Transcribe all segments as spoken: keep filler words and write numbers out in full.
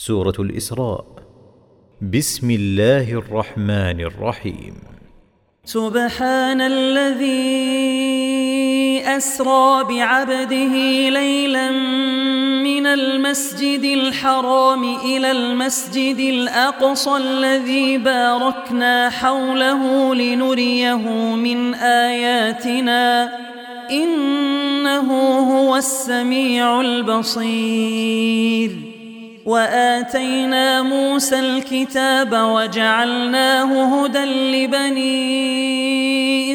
سورة الإسراء. بسم الله الرحمن الرحيم. سبحان الذي أسرى بعبده ليلا من المسجد الحرام إلى المسجد الأقصى الذي باركنا حوله لنريه من آياتنا إنه هو السميع البصير. وآتينا موسى الكتاب وجعلناه هدى لبني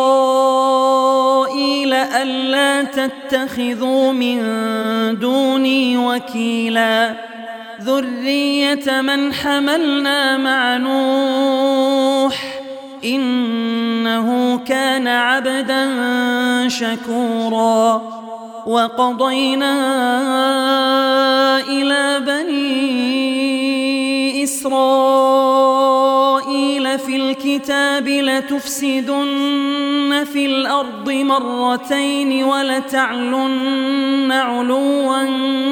إسرائيل ألا تتخذوا من دوني وكيلا ذرية من حملنا مع نوح إنه كان عبدا شكورا. وقضينا إلى بني إسرائيل في الكتاب لتفسدن في الأرض مرتين ولتعلن علوا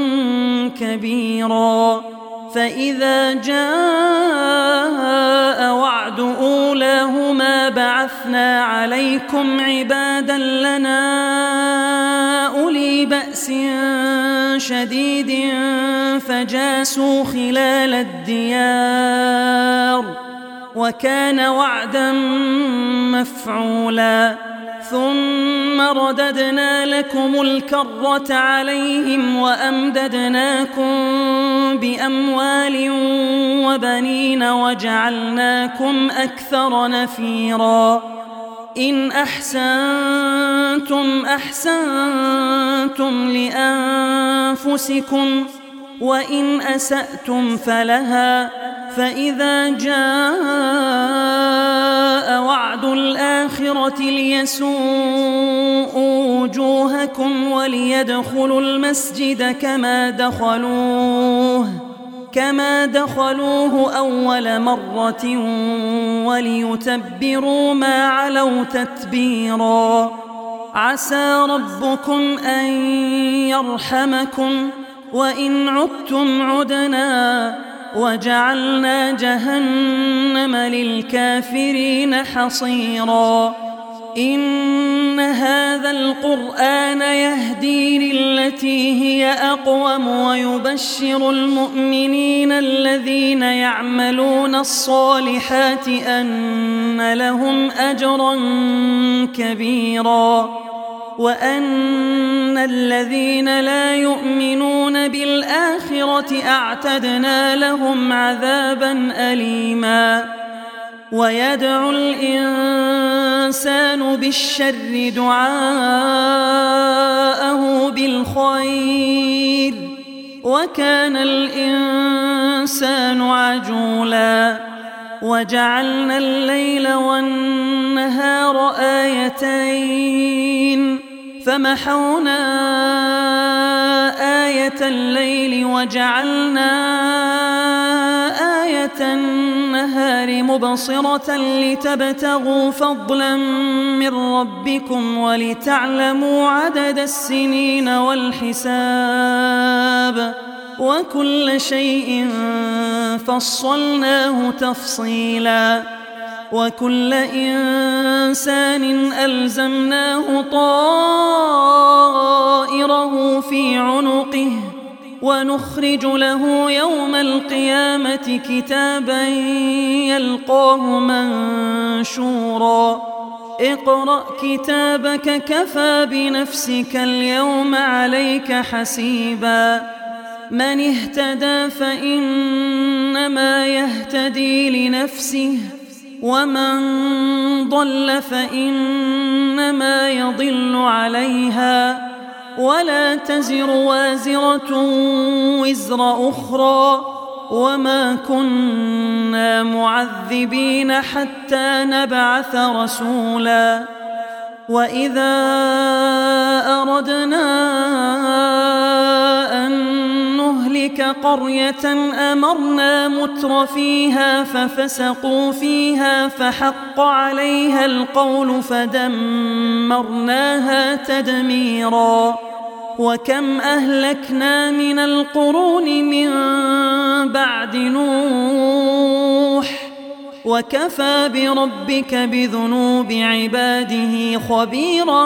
كبيرا. فإذا جاء وعد أولاهما بعثنا عليكم عبادا لنا أولي بأس شديد فجاسوا خلال الديار وكان وعدا مفعولا. ثم رددنا لكم الكرة عليهم وأمددناكم بأموال وبنين وجعلناكم أكثر نفيرا. إن أحسنتم أحسنتم لأنفسكم وإن أسأتم فلها. فإذا جاء وعد الآخرة ليسوءوا وجوهكم وليدخلوا المسجد كما دخلوه كما دخلوه أول مرة وليتبروا ما علوا تتبيرا. عسى ربكم أن يرحمكم وإن عدتم عدنا وجعلنا جهنم للكافرين حصيرا. إن هذا القرآن يهدي للتي هي أقوم ويبشر المؤمنين الذين يعملون الصالحات أن لهم أجرا كبيرا وأن الذين لا يؤمنون بالآخرة أعتدنا لهم عذابا أليما. ويدعو الإنسان بالشر دعاءه بالخير وكان الإنسان عجولا. وجعلنا الليل والنهار آيتين فمحونا آية الليل وجعلنا آية النهار مبصرة لتبتغوا فضلا من ربكم ولتعلموا عدد السنين والحساب وكل شيء فصلناه تفصيلا. وكل إنسان ألزمناه طائره في عنقه ونخرج له يوم القيامة كتابا يلقاه منشورا. اقرأ كتابك كفى بنفسك اليوم عليك حسيبا. من اهتدى فإنما يهتدي لنفسه ومن ضل فإنما يضل عليها ولا تزر وازرة وزر أخرى وما كنا معذبين حتى نبعث رسولا. وإذا أردنا أن نهلك قرية أمرنا متر فيها ففسقوا فيها فحق عليها القول فدمرناها تدميرا. وكم أهلكنا من القرون من بعد نوح وكفى بربك بذنوب عباده خبيرا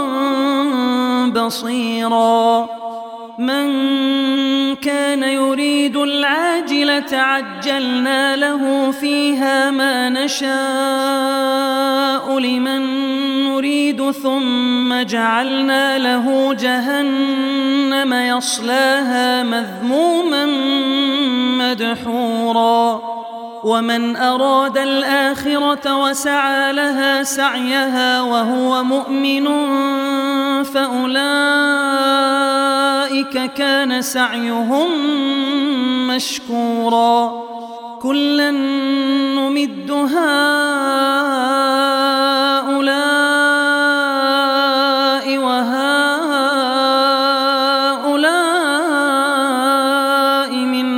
بصيرا من كان يريد العاجلة عجلنا له فيها ما نشاء لمن نريد ثم جعلنا له جهنم يصلاها مذموما مدحورا ومن أراد الآخرة وسعى لها سعيها وهو مؤمن فأولئك كان سعيهم مشكورا كلا نمد هؤلاء وهؤلاء من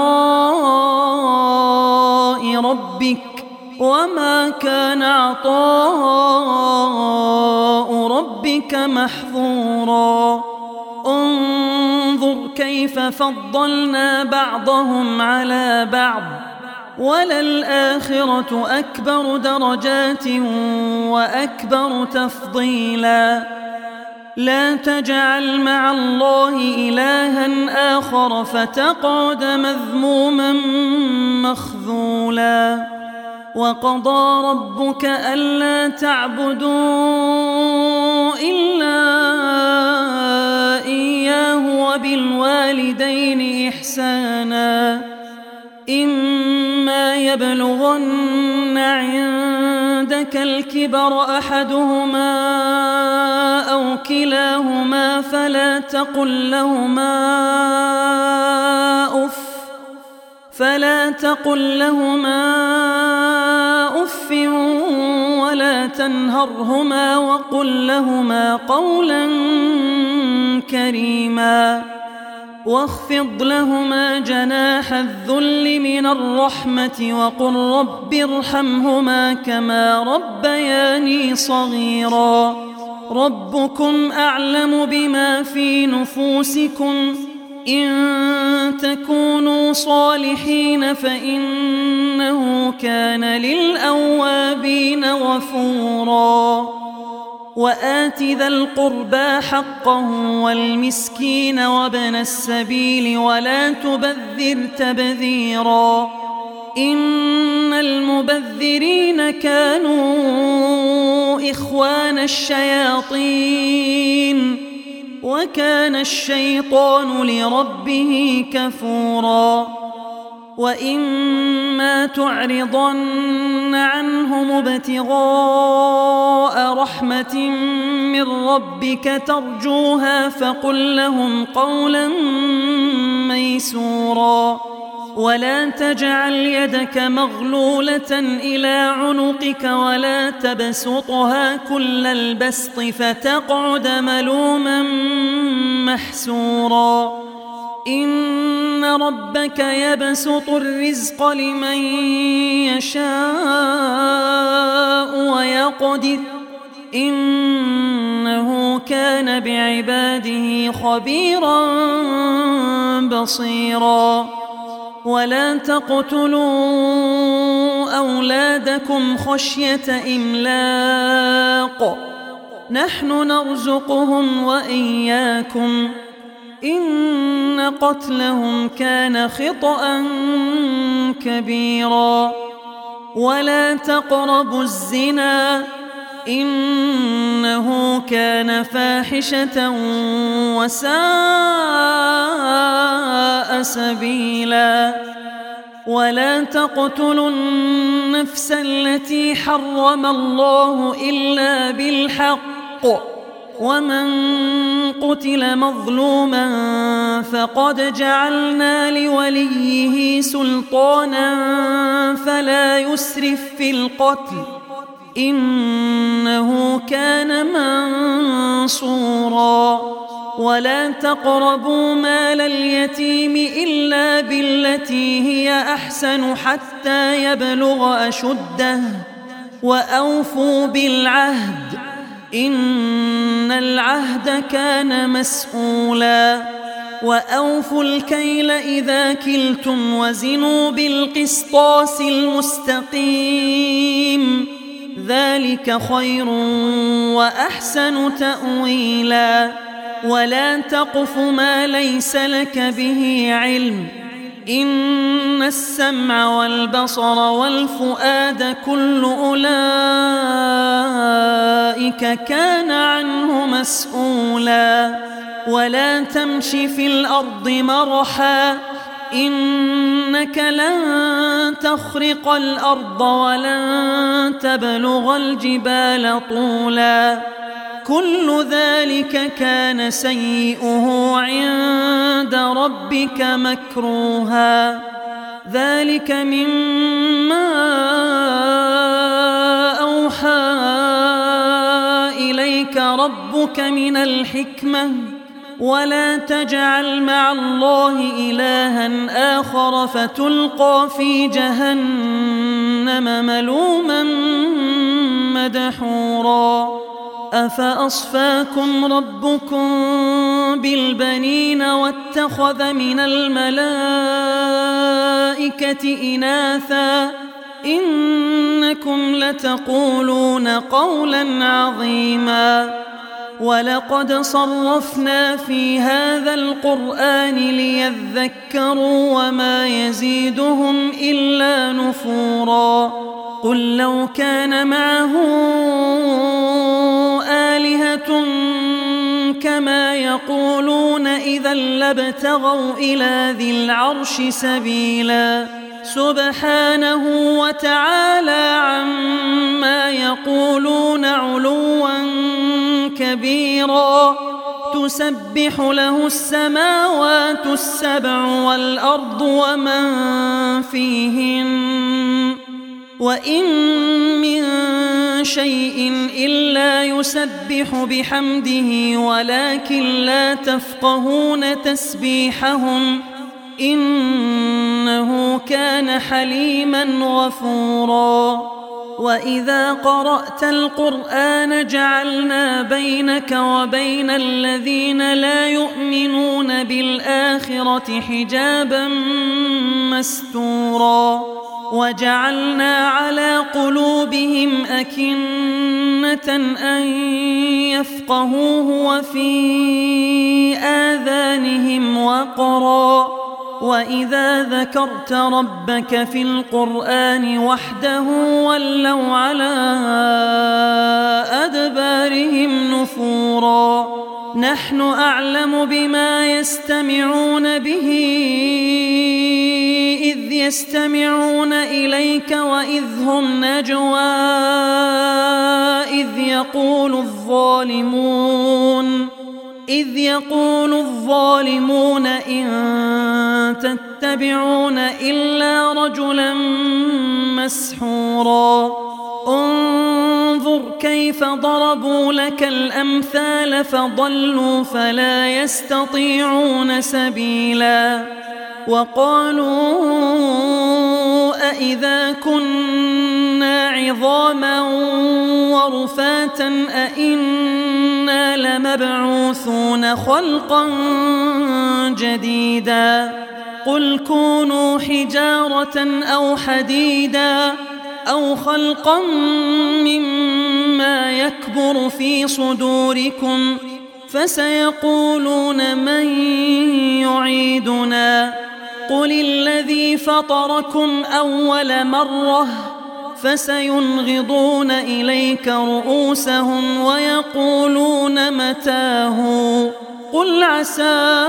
عطاء ربك وما كان عطاء ربك محظورا انظر كيف فضلنا بعضهم على بعض وللآخرة أكبر درجات وأكبر تفضيلا لا تجعل مع الله إلها آخر فتقعد مذموما مخذولا وقضى ربك ألا تعبدوا إلا إياه وبالوالدين إحسانا إما يبلغن عندك الكبر أحدهما أو كلاهما فلا تقل لهما أف فلا تقل لهما أف ولا تنهرهما وقل لهما قولا كريما واخفض لهما جناح الذل من الرحمة وقل رب ارحمهما كما ربياني صغيرا ربكم أعلم بما في نفوسكم إن تكونوا صالحين فإنه كان للأوابين غفورا وآت ذا القربى حقه والمسكين وابن السبيل ولا تبذر تبذيرا إن المبذرين كانوا إخوان الشياطين وكان الشيطان لربه كفورا وإما تعرضن عنهم ابتغاء رحمة من ربك ترجوها فقل لهم قولا ميسورا ولا تجعل يدك مغلولة إلى عنقك ولا تبسطها كل البسط فتقعد ملوما محسورا إن ربك يبسط الرزق لمن يشاء ويقدر إنه كان بعباده خبيرا بصيرا ولا تقتلوا أولادكم خشية إملاق نحن نرزقهم وإياكم إن قتلهم كان خطأ كبيرا ولا تقربوا الزنا إنه كان فاحشة وساء سبيلا ولا تقتلوا النفس التي حرم الله إلا بالحق ومن قتل مظلوما فقد جعلنا لوليه سلطانا فلا يسرف في القتل إنه كان منصورا ولا تقربوا مال اليتيم إلا بالتي هي أحسن حتى يبلغ أشده وأوفوا بالعهد إن العهد كان مسؤولا وأوفوا الكيل إذا كلتم وزنوا بالقسطاس المستقيم ذلك خير وأحسن تأويلا ولا تقف ما ليس لك به علم إن السمع والبصر والفؤاد كل أولئك كان عنه مسؤولا ولا تمش في الأرض مرحا إنك لن تخرق الأرض ولن تبلغ الجبال طولا كل ذلك كان سيئه عند ربك مكروها ذلك مما أوحى إليك ربك من الحكمة ولا تجعل مع الله إلها آخر فتلقى في جهنم ملوما مدحورا أفأصفاكم ربكم بالبنين واتخذ من الملائكة إناثا إنكم لتقولون قولا عظيما ولقد صرفنا في هذا القرآن ليذكروا وما يزيدهم إلا نفورا قل لو كان معه آلهة كما يقولون إذا لابتغوا إلى ذي العرش سبيلا سبحانه وتعالى عما يقولون علوا كبيرا تسبح له السماوات السبع والأرض ومن فيهن وإن من شيء إلا يسبح بحمده ولكن لا تفقهون تسبيحهم إنه كان حليما غفورا وإذا قرأت القرآن جعلنا بينك وبين الذين لا يؤمنون بالآخرة حجابا مستورا وجعلنا على قلوبهم أكنة أن يفقهوه وفي آذانهم وقرا وإذا ذكرت ربك في القرآن وحده ولوا على أدبارهم نفورا نحن أعلم بما يستمعون به إذ يستمعون إليك وإذ هم نجوى إذ يقول الظالمون إذ يقول الظالمون إن تتبعون إلا رجلا مسحورا انظر كيف ضربوا لك الأمثال فضلوا فلا يستطيعون سبيلا وقالوا أإذا كنا عظاما ورفاتا أإنا لمبعوثون خلقا جديدا قل كونوا حجارة أو حديدا أو خلقا مما يكبر في صدوركم فسيقولون من يعيدنا قل الذي فطركم أول مرة فسينغضون إليك رؤوسهم ويقولون متاه قل عسى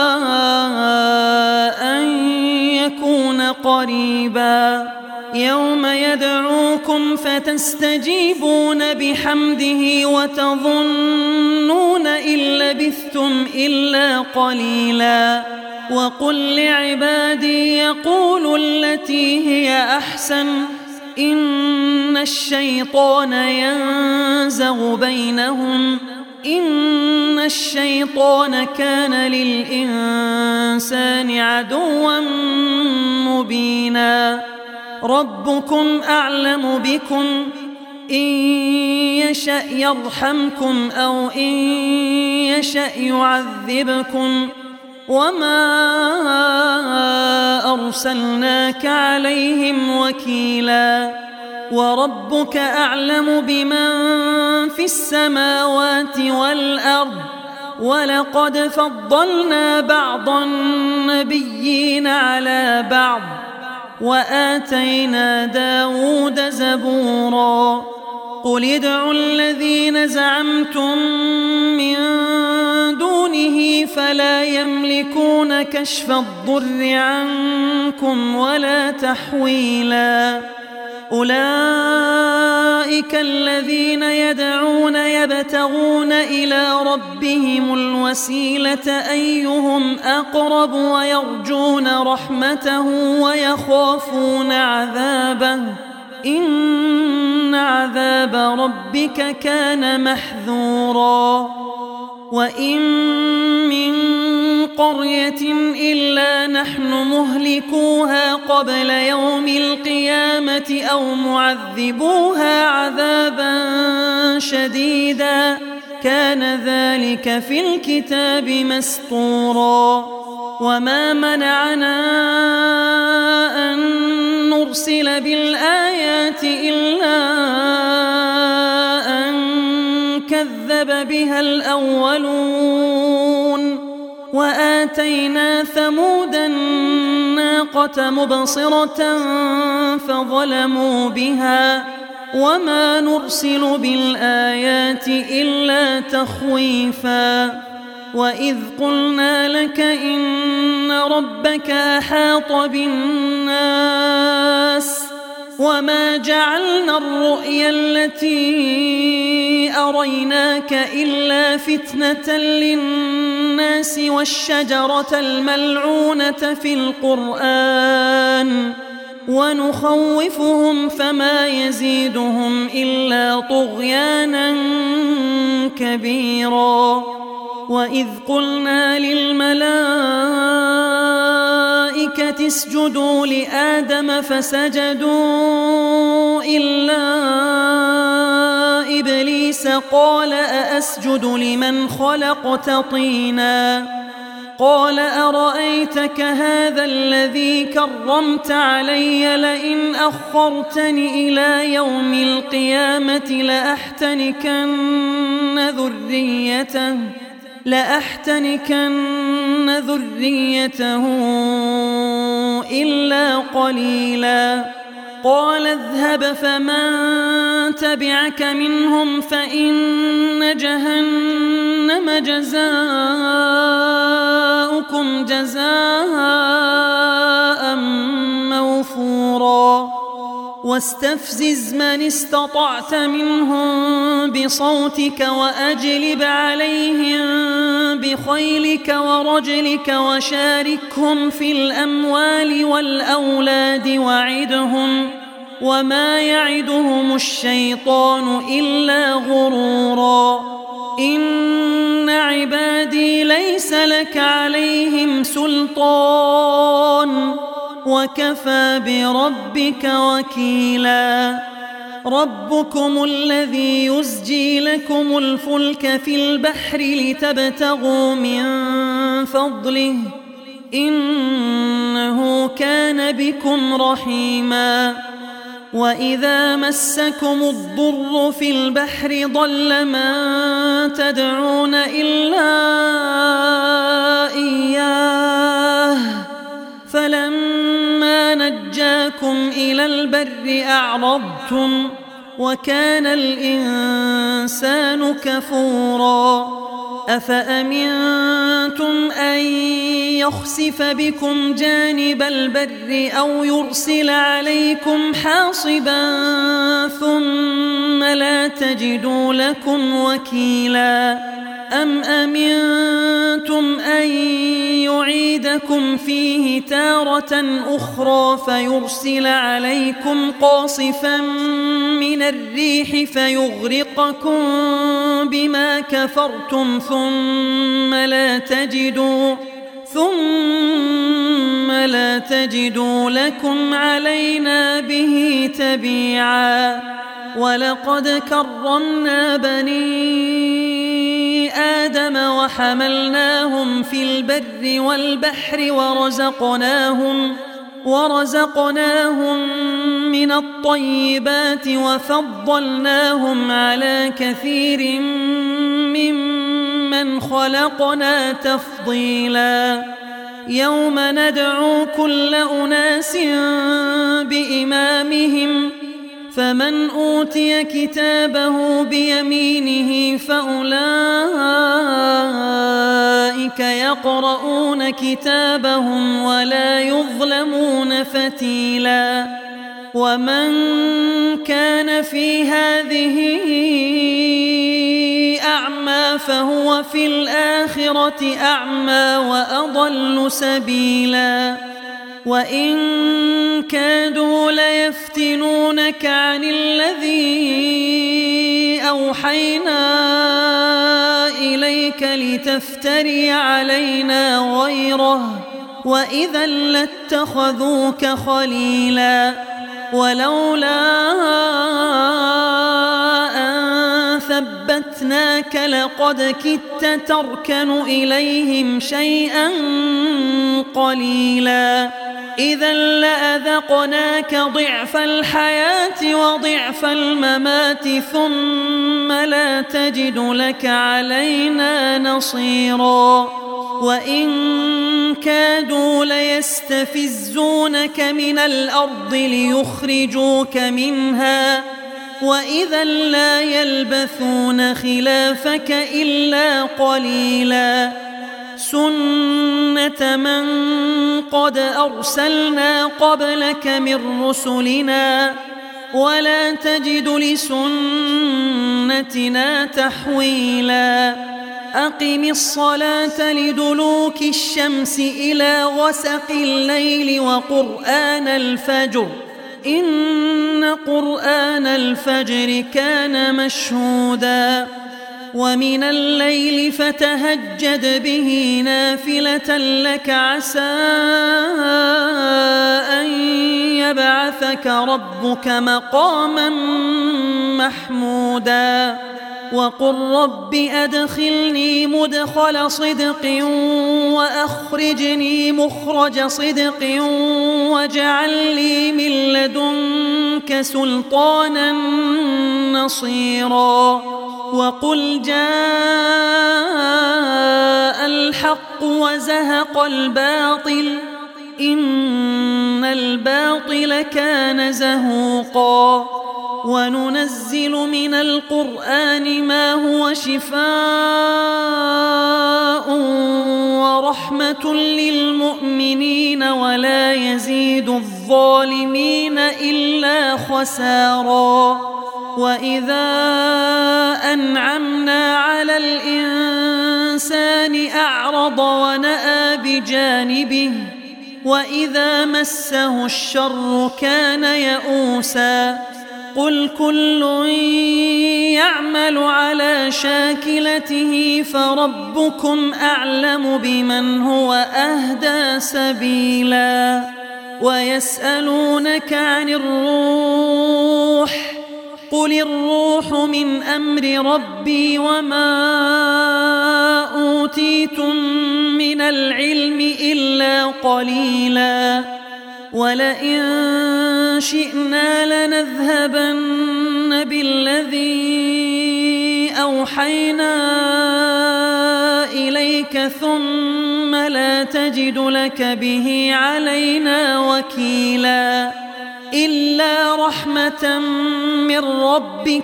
أن يكون قريبا يوم يدعوكم فتستجيبون بحمده وتظنون إن لبثتم إلا قليلا وقل لعبادي يقولوا التي هي أحسن إن الشيطان ينزغ بينهم إن الشيطان كان للإنسان عدوا مبينا ربكم أعلم بكم إن يشأ يرحمكم أو إن يشأ يعذبكم وما أرسلناك عليهم وكيلا وربك أعلم بمن في السماوات والأرض ولقد فضلنا بعض النبيين على بعض وآتينا داود زبورا قل ادعوا الذين زعمتم من دونه فلا يملكون كشف الضر عنكم ولا تحويلا أولئك الذين يدعون يبتغون إلى ربهم الوسيلة أيهم أقرب ويرجون رحمته ويخافون عذابه إن عذاب ربك كان محذورا وإن من قرية إلا نحن مهلكوها قبل يوم القيامة أو معذبوها عذابا شديدا كان ذلك في الكتاب مسطورا وما منعنا أن نرسل بالآيات إلا أن كذب بها الأولون وآتينا ثمود الناقة مبصرة فظلموا بها وما نرسل بالآيات إلا تخويفا وإذ قلنا لك إن ربك أحاط بالناس وما جعلنا الرؤيا التي أريناك إلا فتنة للناس والشجرة الملعونة في القرآن ونخوفهم فما يزيدهم إلا طغيانا كبيرا وإذ قلنا للملائكة اسجدوا لآدم فسجدوا إلا إبليس قال أأسجد لمن خلقت طينا قال أرأيتك هذا الذي كرمت علي لئن أخرتني إلى يوم القيامة لأحتنكن ذريته لأحتنكن ذريته إلا قليلا قال اذهب فمن تبعك منهم فإن جهنم جزاؤكم جزاء موفورا واستفزز من استطعت منهم بصوتك وأجلب عليهم بخيلك ورجلك وشاركهم في الأموال والأولاد وعدهم وما يعدهم الشيطان إلا غرورا إن عبادي ليس لك عليهم سلطان وكفى بربك وكيلا ربكم الذي يزجي لكم الفلك في البحر لتبتغوا من فضله إنه كان بكم رحيما وإذا مسكم الضر في البحر ضل من تدعون إلا إياه فلما نجاكم إلى البر أعرضتم وكان الإنسان كفورا أفأمنتم أن يخسف بكم جانب البر أو يرسل عليكم حاصبا ثم لا تجدوا لكم وكيلا أم أمنتم أن يعيدكم فيه تارة أخرى فيرسل عليكم قاصفا من الريح فيغرقكم بما كفرتم ثم لا تجدوا ثم لا تجدوا لكم علينا به تبيعا ولقد كرمنا بني آدم وحملناهم في البر والبحر ورزقناهم ورزقناهم من الطيبات وفضلناهم على كثير ممن خلقنا تفضيلا يوم ندعو كل أناس بإمامهم فمن أوتي كتابه بيمينه فأولئك يقرؤون كتابهم ولا يظلمون فتيلا ومن كان في هذه أعمى فهو في الآخرة أعمى وأضل سبيلا وإن كادوا ليفتنونك عن الذي أوحينا إليك لتفتري علينا غيره وإذا لاتخذوك خليلا ولولا أن ثبتناك لقد كدت تركن إليهم شيئا قليلا إذا لأذقناك ضعف الحياة وضعف الممات ثم لا تجد لك علينا نصيرا وإن كادوا ليستفزونك من الأرض ليخرجوك منها وإذا لا يلبثون خلافك إلا قليلا سنة من قد أرسلنا قبلك من رسلنا ولا تجد لسنتنا تحويلا أقم الصلاة لدلوك الشمس إلى غسق الليل وقرآن الفجر إن قرآن الفجر كان مشهودا ومن الليل فتهجد به نافلة لك عسى أن يبعثك ربك مقاما محمودا وقل رب أدخلني مدخل صدق وأخرجني مخرج صدق واجعل لي من لدنك سلطانا نصيرا وقل جاء الحق وزهق الباطل إن الباطل كان زهوقا وننزل من القرآن ما هو شفاء ورحمة للمؤمنين ولا يزيد الظالمين إلا خسارا وإذا أنعمنا على الإنسان أعرض ونأى بجانبه وإذا مسه الشر كان يئوسا قل كل يعمل على شاكلته فربكم أعلم بمن هو أهدى سبيلا ويسألونك عن الروح قل الروح من أمر ربي وما أوتيتم من العلم إلا قليلا ولئن شئنا لنذهبن بالذي أوحينا إليك ثم لا تجد لك به علينا وكيلا إلا رحمة من ربك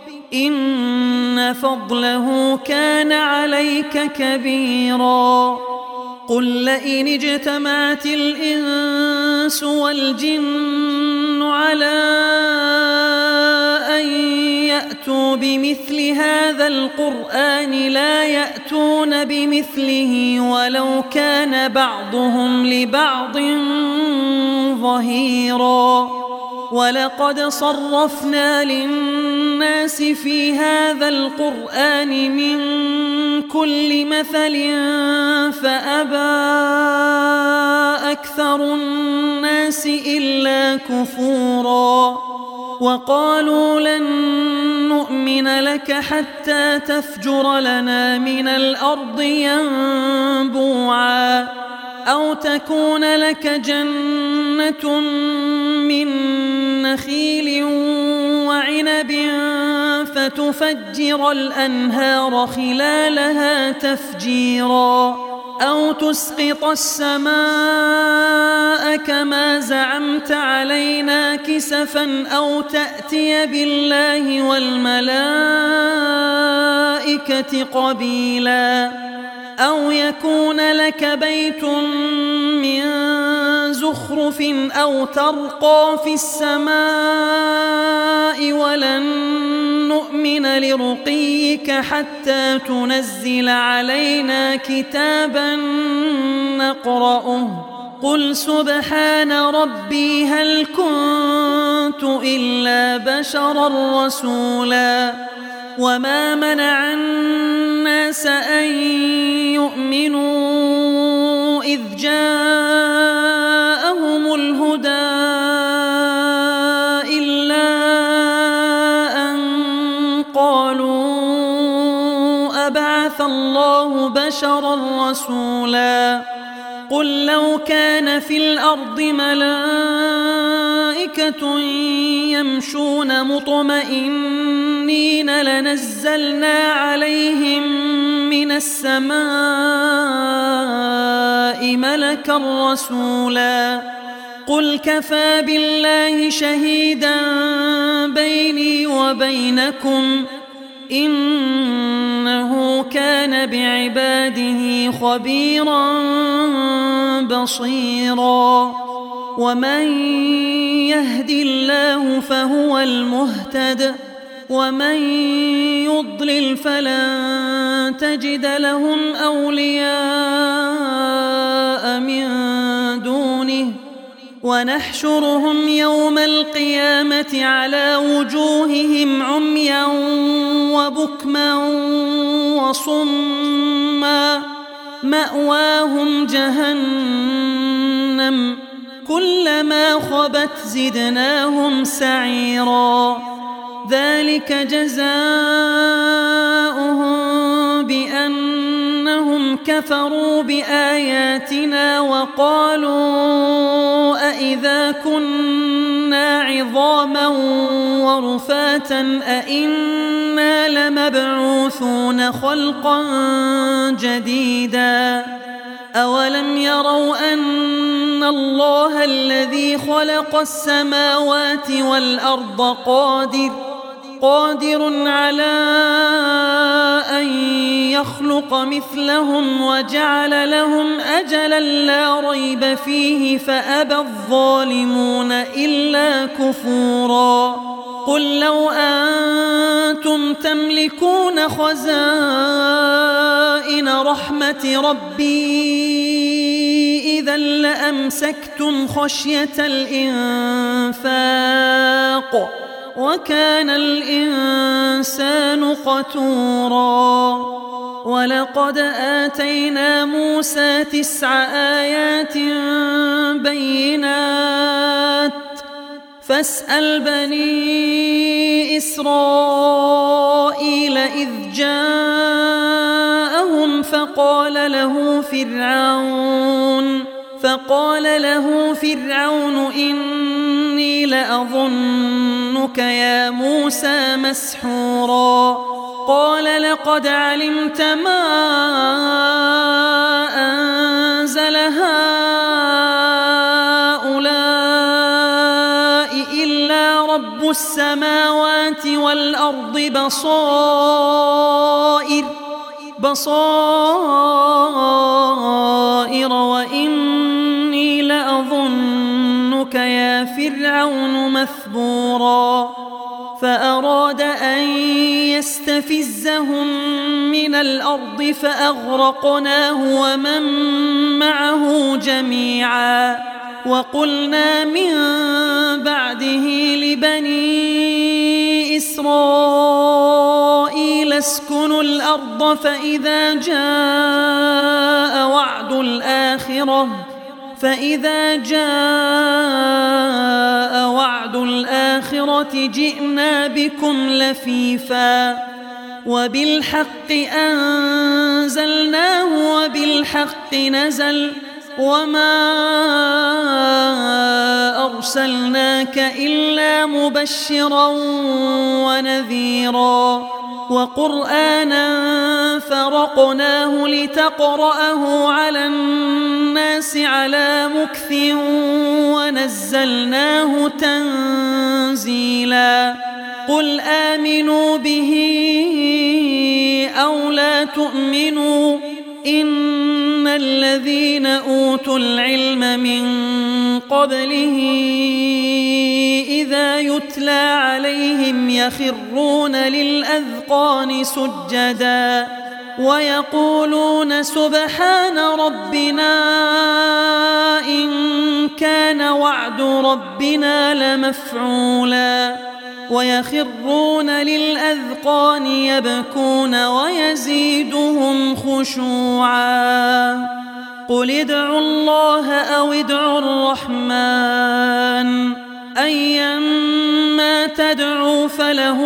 إن فضله كان عليك كبيرا قل لئن اجتمعت الإنس والجن على أن يأتوا بمثل هذا القرآن لا يأتون بمثله ولو كان بعضهم لبعض ظهيرا ولقد صرفنا للناس في هذا القرآن من كل مثل فأبى أكثر الناس إلا كفورا وقالوا لن نؤمن لك حتى تفجر لنا من الأرض ينبوعا أو تكون لك جنة من نخيل وعنب فتفجر الأنهار خلالها تفجيرا أو تسقط السماء كما زعمت علينا كسفا أو تأتي بالله والملائكة قبيلا أو يكون لك بيت من زخرف أو ترقى في السماء ولن نؤمن لرقيك حتى تنزل علينا كتابا نقرأه قل سبحان ربي هل كنت إلا بشرا رسولا وما منع الناس أن يؤمنوا إذ جاءهم الهدى إلا أن قالوا أبعث الله بشرا رسولا قل لو كان في الأرض ملائكة يمشون مطمئنين لنزلنا عليهم من السماء ملكا رسولا قل كفى بالله شهيدا بيني وبينكم إنه كان بعباده خبيرا بصيرا ومن يهد الله فهو المهتد ومن يضلل فلن تجد لهم أولياء من دونه ونحشرهم يوم القيامة على وجوههم عميا وبكما وصما مأواهم جهنم كلما خبت زدناهم سعيرا ذلك جزاؤهم بأنهم كفروا بآياتنا وقالوا أإذا كنا عظاما ورفاتا أإنا لمبعوثون خلقا جديدا أولم يروا أن الله الذي خلق السماوات والأرض قادر قادر على أن يخلق مثلهم وجعل لهم أجلا لا ريب فيه فأبى الظالمون إلا كفورا قل لو أنتم تملكون خزائن رحمة ربي إذا لأمسكتم خشية الإنفاق وكان الإنسان قتورا ولقد آتينا موسى تسع آيات بينات فاسأل بني إسرائيل إذ جاءهم فقال له فرعون فقال له فرعون إني لأظنك يا موسى مسحورا قال لقد علمت ما أنزل هؤلاء إلا رب السماوات والأرض بصائر بصائر وإني لأظنك يا فرعون مثبورا فأراد أن يستفزهم من الأرض فأغرقناه ومن معه جميعا وقلنا من بعده ليسكنوا الأرض فإذا جاء وعد الآخرة فإذا جاء وعد الآخرة جئنا بكم لفيفا وبالحق أنزلناه وبالحق نزل وما أرسلناك إلا مبشرا ونذيرا وقرآنا فرقناه لتقرأه على الناس على مكث ونزلناه تنزيلا قل آمنوا به أو لا تؤمنوا إن الذين أوتوا العلم من قبله إذا يتلى عليهم يخرون للأذقان سجدا ويقولون سبحان ربنا إن كان وعد ربنا لمفعولا ويخرون للأذقان يبكون ويزيدهم خشوعا قل ادعوا الله أو ادعوا الرحمن أيما تدعوا فله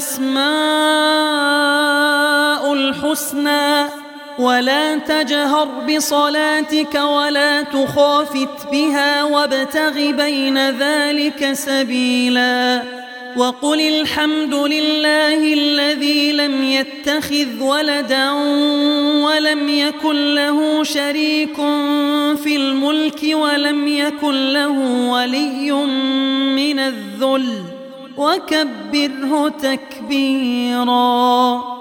الأسماء الحسنى ولا تجهر بصلاتك ولا تخافت بها وابتغ بين ذلك سبيلا وقل الحمد لله الذي لم يتخذ ولدا ولم يكن له شريك في الملك ولم يكن له ولي من الذل وكبره تكبيرا.